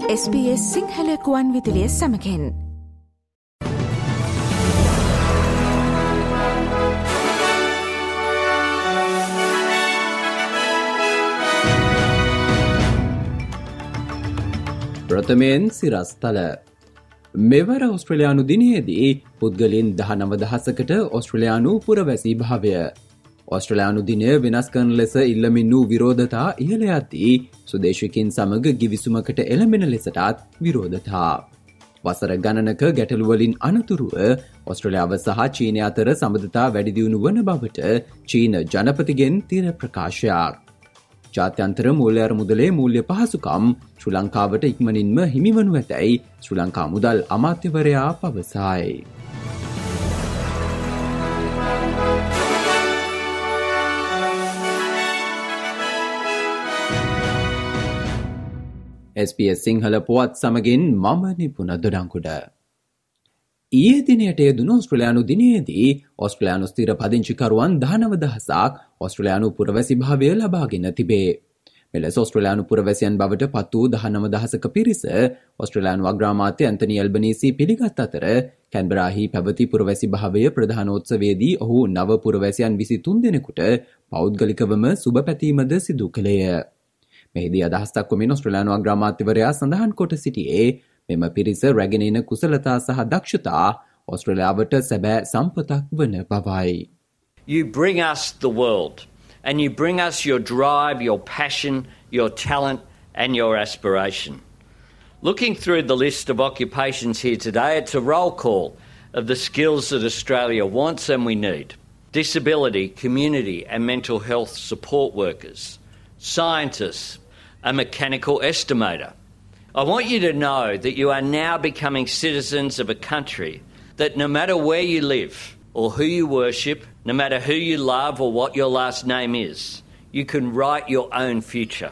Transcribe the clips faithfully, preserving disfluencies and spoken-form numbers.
S B S Sinhala කුවන් විදුලිය සමගින් ප්‍රථමයෙන් සිරස්තල මෙවර ඔස්ට්‍රේලියානු දිනයේදී පුද්ගලයන් දහනව දහසකට ඔස්ට්‍රේලියානු පුරවැසි භාවය ඔස්ට්‍රේලියානු දිනය වෙනස් කරන ලෙස ඉල්ලමින් වූ විරෝධතා ඉහළ යද්දී සුදේශිකින් සමග ගිවිසුමකට එළඹෙන ලෙසටත් විරෝධතා වසර ගණනක ගැටලුවලින් අනතුරුව ඔස්ට්‍රේලියාව සහ චීනය අතර සබඳතා වැඩි දියුණු වන බවට චීන ජනපතිගෙන් තිර ප්‍රකාශයක් ජාත්‍යන්තර මූල්‍ය අරමුදලේ මූල්‍ය පහසුකම් ශ්‍රී ලංකාවට ඉක්මනින්ම හිමිවනු ඇතැයි ශ්‍රී ලංකා මුදල් අමාත්‍යවරයා පවසයි. S B S සිංහල පුවත් සමගින් මම නිපුණ දොඩංකුඩ. ඊයේ දිනයට යෙදුණු ඔස්ට්‍රේලියානු දිනයේදී ඔස්ට්‍රේලියානු ස්ථිර පදිංචිකරුවන් දහනව දහසක් ඔස්ට්‍රේලියානු පුරවැසි භාවය ලබාගෙන තිබේ. මෙලෙස ඔස්ට්‍රේලියානු පුරවැසියන් බවට පත් වූ දහනව දහසක පිරිස ඔස්ට්‍රේලියානු අග්‍රාමාත්‍ය ඇන්තනි ඇල්බනීසි පිළිගත් අතර කැන්බරාහි පැවති පුරවැසි භාවය ප්‍රධානෝත්සවයේදී ඔහු නව පුරවැසියන් විසිතුන් දෙනෙකුට පෞද්ගලිකවම සුබ පැතීමද සිදු කළේය. මෙහිදී අදහස් දක්වමින් ඔස්ට්‍රේලියානු අග්‍රාමාත්‍යවරයා සඳහන් කොට සිටියේ මෙම පිරිස රැගෙන එන කුසලතා සහ දක්ෂතා ඔස්ට්‍රේලියාවට සැබෑ සම්පතක් වන බවයි. You bring us the world and you bring us your drive, your passion, your talent and your aspiration. Looking through the list of occupations here today, it's a roll call of the skills that Australia wants and we need. Disability, community and mental health support workers, scientists, a mechanical estimator. I want you to know that you are now becoming citizens of a country that no matter where you live or who you worship, no matter who you love or what your last name is, you can write your own future.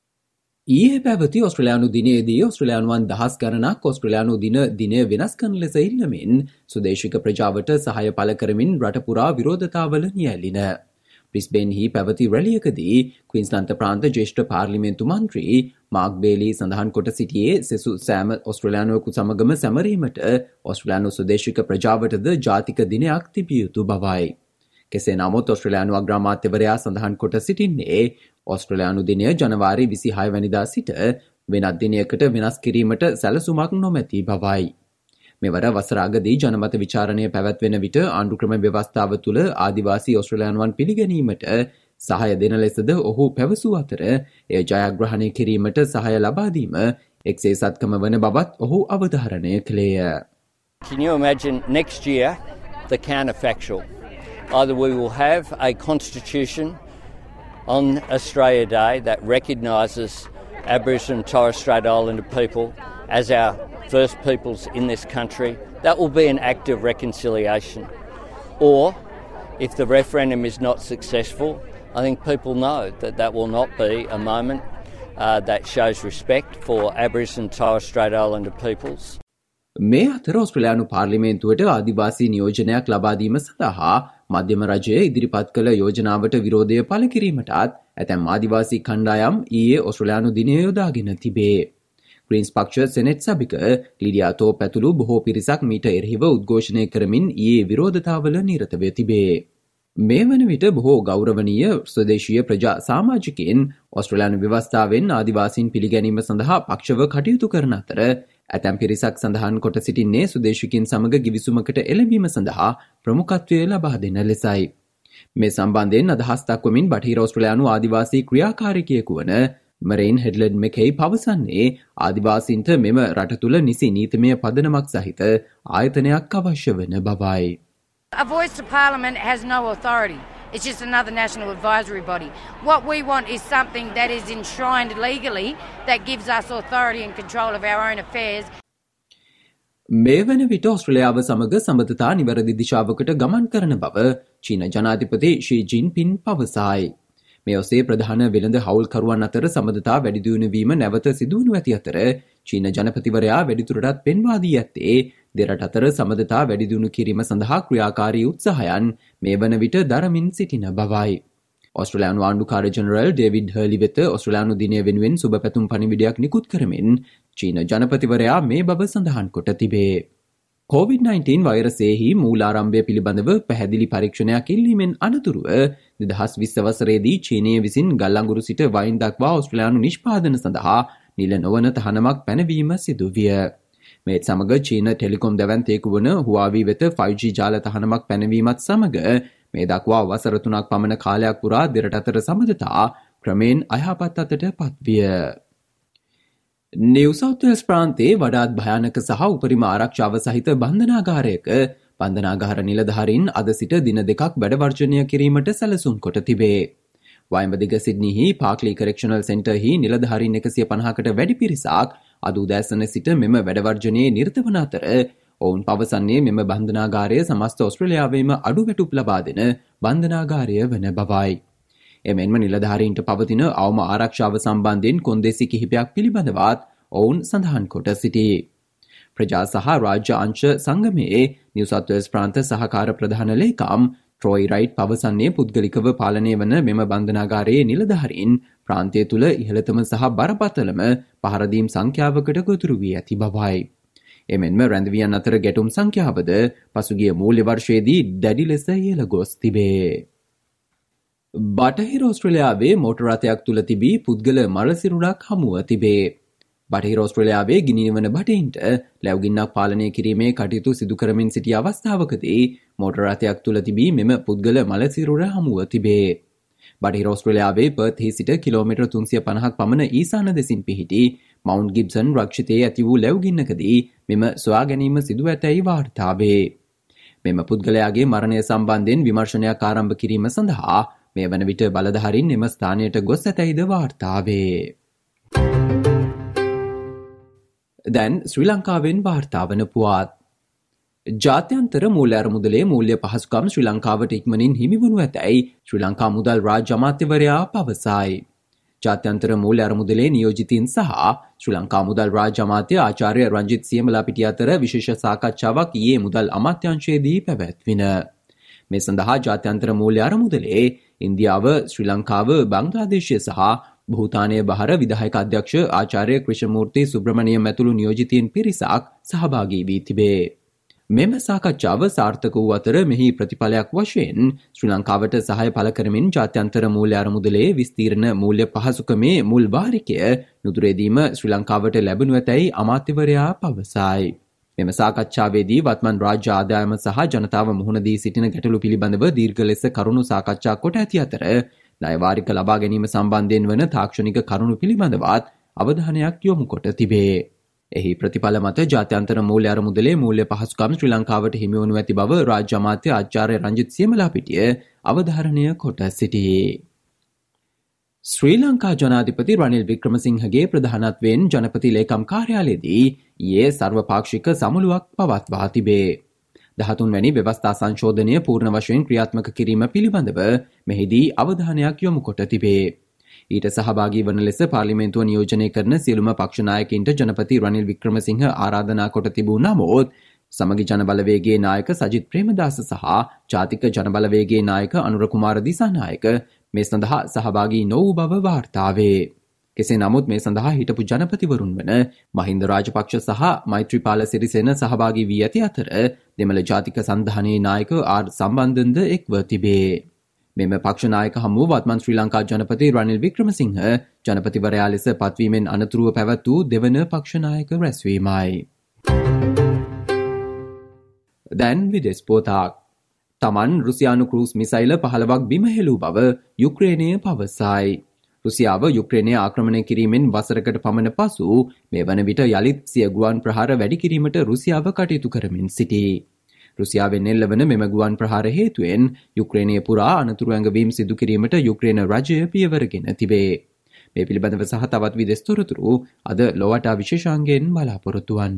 ඊයේ පැවති ඔස්ට්‍රේලියානු දිනයේදී ඔස්ට්‍රේලියානුවන් දහස් ගණනක් ඔස්ට්‍රේලියානු දින දිනය වෙනස් කරන ලෙස ඉල්ලමින් සුදේශික ප්‍රජාවට සහාය පළ කරමින් රට පුරා විරෝධතාවල නියැලින. බ්‍රිස්බේන්හි පැවති රැලියකදී ක්වීන්ස්ලන්ත ප්‍රාන්ත ජ්‍යෙෂ්ඨ පාර්ලිමේන්තු මන්ත්‍රී මාර්ක් බේලි සඳහන් කොට සිටියේ සෙසු සෑම ඔස්ට්‍රේලියානුවෙකු සමගම සැමරීමට ඔස්ට්‍රේලියානු සුදේශික ප්‍රජාවටද ජාතික දිනයක් තිබිය යුතු බවයි. කෙසේ නමුත් ඔස්ට්‍රේලියානු අග්‍රාමාත්‍යවරයා සඳහන් කොට සිටින්නේ ඔස්ට්‍රේලියානු දිනය ජනවාරි විසිහය වැනිදා සිට වෙනත් දිනයකට වෙනස් කිරීමට සැලසුමක් නොමැති බවයි. මෙවර වසරාගදී ජනමත විචාරණය පැවැත්වෙන විට ආණ්ඩුක්‍රම ව්‍යවස්ථාව තුළ ආදිවාසී ඔස්ට්‍රේලියානුවන් පිළිගැනීමට සහාය දෙන ලෙසද ඔහු පැවසූ අතර එය ජයග්‍රහණය කිරීමට සහාය ලබා දීම එක්සේසත්කම වන බවත් ඔහු අවධාරණය කළේය. Can you imagine next year the counterfactual? Either we will have a constitution on Australia Day that recognises Aboriginal and Torres Strait Islander people as our first peoples in this country. That will be an act of reconciliation. Or, if the referendum is not successful, I think people know that that will not be a moment uh, that shows respect for Aboriginal and Torres Strait Islander peoples. මේ අතර ඔස්ට්‍රේලියානු පාර්ලිමේන්තුවට ආදිවාසී නියෝජනයක් ලබා දීම සඳහා මධ්‍යම රජය ඉදිරිපත් කළ යෝජනාවට විරෝධය පළ කිරීමටත් ඇතැම් ආදිවාසී කණ්ඩායම් ඊයේ ඔස්ට්‍රේලියානු දිනය යොදාගෙන තිබේ. ග්‍රීන්ස් පක්ෂ සෙනෙට් සභික ලීඩියා තෝප් ඇතුළු බොහෝ පිරිසක් මීට එරෙහිව උද්ඝෝෂණය කරමින් ඊයේ විරෝධතාවල නිරත වෙ තිබේ. මේ වන විට බොහෝ ගෞරවනීය ස්වදේශීය ප්‍රජා සමාජිකයින් ඔස්ට්‍රේලියානු ව්‍යවස්ථාවෙන් ආදිවාසීන් පිළිගැනීම සඳහා පක්ෂව කටයුතු කරන අතර ඇතැම් පිරිසක් සඳහන් කොට සිටින්නේ සුදේශිකින් සමග ගිවිසුමකට එළඹීම සඳහා ප්‍රමුඛත්වය ලබා දෙන ලෙසයි. මේ සම්බන්ධයෙන් අදහස් දක්වමින් බටහිර ඔස්ට්‍රේලියානු ආදිවාසී ක්‍රියාකාරිකයෙකු වන මරයින් හෙඩ්ලඩ් මෙකෙයි පවසන්නේ ආදිවාසීන්ට මෙම රට තුළ නිසි නීතිමය පදනමක් සහිත ආයතනයක් අවශ්‍ය වන බවයි. A voice to Parliament has no authority. It's just another national advisory body. What we want is something that is enshrined legally that gives us authority and control of our own affairs. මේ වන විට ඔස්ට්‍රේලියාව සමග සම්බන්ධතා නිවැරදි දිශාවකට ගමන් කරන බව චීන ජනාධිපති ෂී ජින්පින් පවසයි. මේ ඔස්සේ ප්‍රධාන වෙළඳ හවුල්කරුවන් අතර සම්බන්ධතා වැඩි දියුණු වීම නැවත සිදුවනු ඇති අතර චීන ජනපතිවරයා වැඩිදුරටත් පෙන්වා දී ඇත්තේ දෙරට අතර සම්බන්ධතා වැඩි දියුණු කිරීම සඳහා ක්‍රියාකාරී උත්සාහයන් මේ වන විට දරමින් සිටින බවයි. ඔස්ට්‍රේලියානු ආණ්ඩුකාර ජෙනරල් ඩේවිඩ් හර්ලි වෙත ඔස්ට්‍රේලියානු දිනය වෙනුවෙන් සුබ පැතුම් පණිවිඩයක් නිකුත් කරමින් චීන ජනපතිවරයා මේ බව සඳහන් කොට තිබේ. කොවිඩ් නයින්ටීන් වෛරසයෙහි මූලාරම්භය පිළිබඳව පැහැදිලි පරීක්ෂණයක් ඉල්ලීමෙන් අනතුරුව දෙදහස් විස්ස වසරේදී චීනය විසින් ගල්අඟුරු සිට වයින් දක්වා ඕස්ට්‍රේලියානු නිෂ්පාදන සඳහා නිල නොවන තහනමක් පැනවීම සිදු විය. මේත් සමග චීන ටෙලිකොම් දැවැන්තයෙකු වන Huawei වෙත ෆයිව් ජී ජාල තහනමක් පැනවීමත් සමග මේ දක්වා වසර තුනක් පමණ කාලයක් පුරා දෙරට අතර සබඳතා ක්‍රමයෙන් අයහපත් අතට පත්විය. නිව් සවුත් වේල්ස් ප්‍රාන්තයේ වඩාත් භයානක සහ උපරිම ආරක්ෂාව සහිත බන්ධනාගාරයක බන්ධනාගාර නිලධාරීන් අද සිට දින දෙකක් වැඩ වර්ජනය කිරීමට සැලසුම් කොට තිබේ. වයඹදිග සිඩ්නිහි පාක්ලි කරෙක්ෂනල් සෙන්ටර්හි නිලධාරීන් එකසිය පනහකට වැඩි පිරිසක් අද උදෑසන සිට මෙම වැඩවර්ජනයේ නිරත වන අතර ඔවුන් පවසන්නේ මෙම බන්ධනාගාරය සමස්ත ඔස්ට්‍රේලියාවේම අඩු වැටුප් ලබා දෙන බන්ධනාගාරය වන බවයි. එමෙන්ම නිලධාරීන්ට පවතින අවම ආරක්ෂාව සම්බන්ධයෙන් කොන්දේසි කිහිපයක් පිළිබඳවත් ඔවුන් සඳහන් කොට සිටී. ප්‍රජා සහ රාජ්‍ය අංශ සංගමයේ නිව් සවුත් වේල්ස් ප්‍රාන්ත සහකාර ප්‍රධාන ලේකම් ට්‍රොයි රයිට් පවසන්නේ පුද්ගලිකව පාලනය වන මෙම බන්ධනාගාරයේ නිලධාරීන් ප්‍රාන්තය තුළ ඉහළතම සහ බරපතලම පහරදීම් සංඛ්‍යාවකට ගොදුරු වී ඇති බවයි. එමෙන්ම රැඳවියන් අතර ගැටුම් සංඛ්‍යාවද පසුගිය මූල්‍ය වර්ෂයේදී දැඩි ලෙස ඉහළ ගොස් තිබේ. බටහිර ඕස්ට්‍රේලියාවේ මෝටර් රථයක් තුළ තිබී පුද්ගල මරසිරුරක් හමුව තිබේ. බටහිර ඕස්ට්‍රේලියාවේ ගිනිවන බටහින්ට ලැබුගින්නක් පාලනය කිරීමේ කටයුතු සිදු කරමින් සිටි අවස්ථාවකදී මෝටර් රථයක් තුළ තිබී මෙම පුද්ගල මලසිරුර හමුව තිබේ. බටහිර ඕස්ට්‍රේලියාවේ පර්ත්හි සිට කිලෝමීටර් තුන්සිය පනහක් පමණ ඊසාන දෙසින් පිහිටි මවුන්ට් ගිබ්සන් රක්ෂිතයේ ඇති වූ ලැබුගින්නකදී මෙම සොයා ගැනීම සිදු ඇතැයි වාර්තා වේ. මෙම පුද්ගලයාගේ මරණය සම්බන්ධයෙන් විමර්ශනයක් ආරම්භ කිරීම සඳහා මේ වන විට බලධාරීන් එම ස්ථානයට ගොස් ඇතැයිද වාර්තා වේ. දැන් ශ්‍රී ලංකාවෙන් වාර්තා වන පුවත්. ජාත්‍යන්තර මූල්‍ය අරමුදලේ මූල්‍ය පහසුකම් ශ්‍රී ලංකාවට ඉක්මනින් හිමිවනු ඇතැයි ශ්‍රී ලංකා මුදල් රාජ්‍ය අමාත්‍යවරයා පවසයි. ජාත්‍යන්තර මූල්‍ය අරමුදලේ නියෝජිතයින් සහ ශ්‍රී ලංකා මුදල් රාජ්‍ය අමාත්‍ය ආචාර්ය රංජිත් සියමලාපිටිය අතර විශේෂ සාකච්ඡාවක් ඊයේ මුදල් අමාත්‍යාංශයේදී පැවැත්වින. මේ සඳහා ජාත්‍යන්තර මූල්‍ය අරමුදලේ ඉන්දියාව, ශ්‍රී ලංකාව, බංග්ලාදේශය සහ භූතානය බහර විධායක අධ්‍යක්ෂ ආචාර්ය ක්‍රිෂමූර්ති සුබ්‍රමණියම් ඇතුළු නියෝජිතයින් පිරිසක් සහභාගී වී තිබේ. මෙම සාකච්ඡාව සාර්ථක වූ අතර මෙහි ප්‍රතිඵලයක් වශයෙන් ශ්‍රී ලංකාවට සහාය පළ කරමින් ජාත්‍යන්තර මූල්‍ය අරමුදලේ විස්තීර්ණ මූල්‍ය පහසුකමේ මුල් වාරිකය නුදුරේදීම ශ්‍රී ලංකාවට ලැබෙනු ඇතැයි අමාත්‍යවරයා පවසයි. මෙම සාකච්ඡාවේදී වත්මන් රාජ්‍ය ආදායම සහ ජනතාව මුහුණ දී සිටින ගැටලු පිළිබඳව දීර්ඝ ලෙස කරුණු සාකච්ඡා කොට ඇති අතර ණය වාරික ලබා ගැනීම සම්බන්ධයෙන් වන තාක්ෂණික කරුණු පිළිබඳවත් අවධානයක් යොමු කොට තිබේ. එහි ප්‍රතිඵල මත ජාත්‍යන්තර මූල්‍ය අරමුදලේ මූල්‍ය පහසුකම් ශ්‍රී ලංකාවට හිමිවනු ඇති බව රාජ්‍ය අමාත්‍ය ආචාර්ය රංජිත් සියමලාපිටිය අවධාරණය කොට සිටී. ශ්‍රී ලංකා ජනාධිපති රනිල් වික්‍රමසිංහගේ ප්‍රධානත්වයෙන් ජනපති ලේකම් කාර්යාලයේදී ඊයේ සර්වපාක්ෂික සමුළුවක් පවත්වා තිබේ. දහතුන් වැනි ව්‍යවස්ථා සංශෝධනය පූර්ණ වශයෙන් ක්‍රියාත්මක කිරීම පිළිබඳව මෙහිදී අවධානයක් යොමු කොට තිබේ. ඊට සහභාගී වන ලෙස පාර්ලිමේන්තුව නියෝජනය කරන සියලුම පක්ෂ නායකින්ට ජනපති රනිල් වික්‍රමසිංහ ආරාධනා කොට තිබූ නමුත් සමගි ජනබලවේගයේ නායක සජිත් ප්‍රේමදාස සහ ජාතික ජනබලවේගයේ නායක අනුර කුමාර දිසානායක මේ සඳහා සහභාගී නොවූ බව වාර්තා වේ. කෙසේ නමුත් මේ සඳහා හිටපු ජනපතිවරුන් වන මහින්ද රාජපක්ෂ සහ මෛත්‍රීපාල සිරිසේන සහභාගී වී ඇති අතර දෙමළ ජාතික සන්ධානයේ නායක ආර් සම්බන්ධන්ද එක්ව තිබේ. මෙම පක්ෂ නායක හමුව වත්මන් ශ්‍රී ලංකා ජනපති රනිල් වික්‍රමසිංහ ජනපතිවරයා ලෙස පත්වීමෙන් අනතුරුව පැවැත් වූ දෙවන පක්ෂ නායක රැස්වීමයි. දැන් විදෙස් පොතක්. තමන් රුසියානු ක්‍රූස් මිසයිල පහළවක් බිම හෙළූ බව යුක්‍රේනය පවසයි. රුසියාව යුක්‍රේනය ආක්‍රමණය කිරීමෙන් වසරකට පමණ පසු මේ වන විට යළිත් සිය ගුවන් ප්‍රහාර වැඩි කිරීමට රුසියාව කටයුතු කරමින් සිටී. රුසියාවෙන් එල්ලවන මෙම ගුවන් ප්‍රහාර හේතුවෙන් යුක්‍රේනය පුරා අනතුරු ඇඟවීම් සිදු කිරීමට යුක්‍රේන රජය පියවරගෙන තිබේ. මේ පිළිබඳව සහ තවත් විදෙස් තොරතුරු අද ලොවටා විශේෂාංගයෙන් බලාපොරොත්තු වන්න.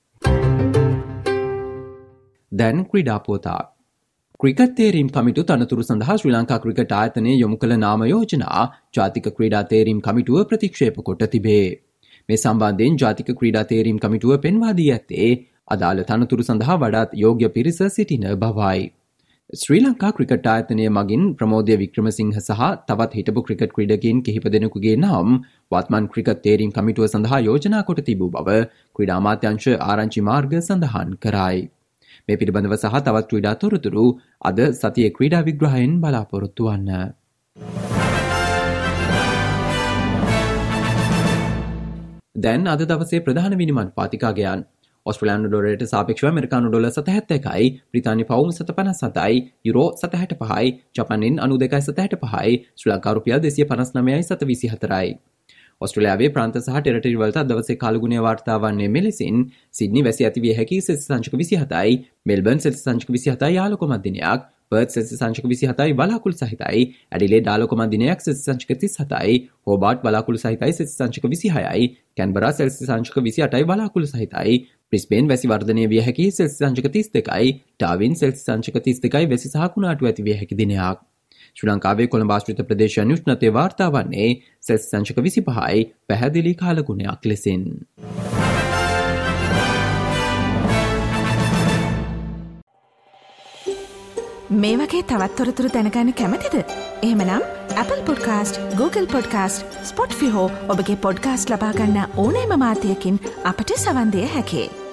දැන් ක්‍රීඩා පුවතක්. ක්‍රිකට් තේරීම් කමිටු තනතුරු සඳහා ශ්‍රී ලංකා ක්‍රිකට් ආයතනය යොමු කළ නාම යෝජනා ජාතික ක්‍රීඩා තේරීම් කමිටුව ප්‍රතික්ෂේප කොට තිබේ. මේ සම්බන්ධයෙන් ජාතික ක්‍රීඩා තේරීම් කමිටුව පෙන්වා දී ඇත්තේ අදාළ තනතුරු සඳහා වඩාත් යෝග්‍ය පිරිස සිටින බවයි. ශ්‍රී ලංකා ක්‍රිකට් ආයතනය මගින් ප්‍රමෝදය වික්‍රමසිංහ සහ තවත් හිටපු ක්‍රිකට් ක්‍රීඩකයින් කිහිප දෙනෙකුගේ නම් වත්මන් ක්‍රිකට් තේරීම් කමිටුව සඳහා යෝජනා කොට තිබූ බව ක්‍රීඩා අමාත්‍යාංශ ආරංචි මාර්ග සඳහන් කරයි. මේ පිළිබඳව සහ තවත් ක්‍රීඩා තොරතුරු අද සතියේ ක්‍රීඩා විග්‍රහයෙන් බලාපොරොත්තු වන්න. දැන් අද දවසේ ප්‍රධාන විනිමය පාතිකාගයන් ඔස්ට්‍රේලියානු ඩොලරයට සාපේක්ෂව ඇමරිකානු ඩොලර් සතහැත්තෑ එකයි, බ්‍රිතාන්‍ය පවුම් සත පනස් සතයි, යුරෝ සතහැට පහයි, ජපාන් යෙන් අනූ දෙකයි සතහැට පහයි, ශ්‍රී ලංකා රුපියල් දෙසිය පනස් නවයයි සත විසි හතරයි. ඔස්ට්‍රේලියාවේ ප්‍රාන්ත සහ ටෙරටරි වලට අද දවසේ කාලගුණය වාර්තා වන්නේ මෙලෙසින්: සිඩ්නි වැසි ඇති විය හැකි සෙල්සියස් සංචක විසි හතයි, මෙල්බර්න් සෙල්සියස් සංචක විසි හතයි ආලෝක මධ්‍යමයක්, පර්ත් සෙල්සියස් සංචක විසි හතයි බලාකුළු සහිතයි, ඇඩිලේඩ් ආලෝක මධ්‍යමයක් සෙල්සියස් සංචක තිස් හතයි, හෝබාර්ට් බලාකුළු සහිතයි සෙල්සියස් සංචක විසි හයයි, කැන්බරා සෙල්සියස් සංචක විසි අටයි බලාකුළු සහිතයි, බ්‍රිස්බේන් වැසි වර්ධනය විය හැකි සෙල්සියස් සංචක තිස් දෙකයි, ඩාවින් සෙල්සියස් සංචක තිස් දෙකයි වැසි සහ කුණාටු ඇති විය හැකි දිනයක්. ශ්‍රී ලංකාවේ කොළඹ ආශ්‍රිත ප්‍රදේශයන් උෂ්ණත්වය වාර්තා වන්නේ සෙල්සියස් සංචක විසි පහයි පැහැදිලි කාලගුණයක් ලෙසින්. මේ වගේ තවත් තොරතුරු දැනගන්න කැමතිද? එහෙමනම් Apple Podcast, Google Podcast, Spotify හෝ ඔබගේ පොඩ්කාස්ට් ලබා ගන්න ඕනෑම මාධ්‍යයකින් අපට සවන් දිය හැකියි.